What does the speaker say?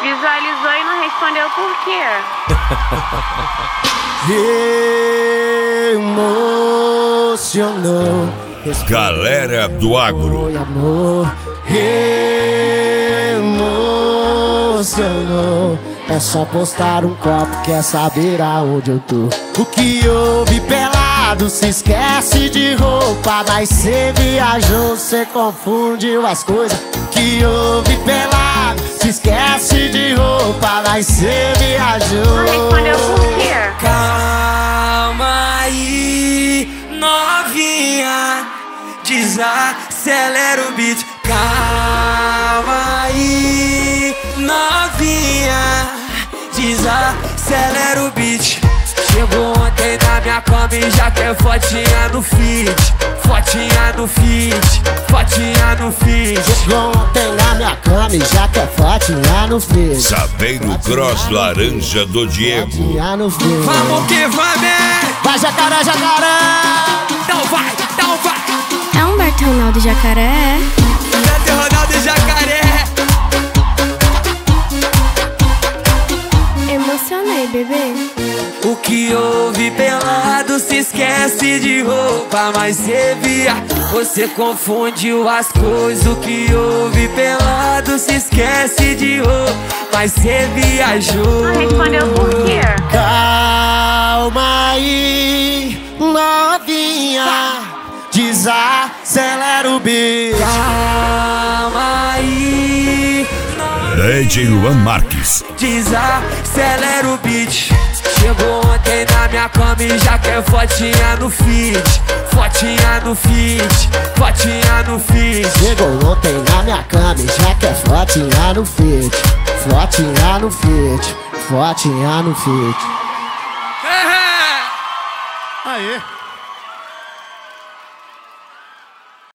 Visualizou e não respondeu por quê? Emocionou. Galera do Agro. Amor, emocionou. É só postar um copo, quer saber aonde eu tô. O que houve pelado, se esquece de roupa. Mas cê viajou, cê confundiu as coisas. O que houve pelado, se esquece de roupa. Mas cê viajou. Não respondeu por quê? Calma aí, novinha, desacelera o beat. Calma aí, novinha, desacelera o beat. Chegou ontem na minha cama e já quer fotinha no feed. Fotinha no feed, fotinha no feed. Chegou ontem na minha cama e já quer fotinha no feed. Sabeiro Cross Laranja do Diego. Fotinha no feed. Vamos que vamos! Vai, jacaré, jacaré! Então vai, então vai! É Humberto Ronaldo Jacaré. Humberto Ronaldo Jacaré. Emocionei, bebê. O que houve pelado, se esquece de roupa. Mas cê via, você confundiu as coisas. O que houve pelado, se esquece de roupa. Mas cê viajou. Não respondeu por quê? Calma aí, novinha, desacelera o beat. Calma aí, DJ Luan Marques. desacelera o beat. Chegou ontem na minha cama e já quer fotinha no feed. Fotinha no feed, fotinha no feed. Chegou ontem na minha cama e já quer fotinha no feed. Fotinha no feed, fotinha no feed. Aê!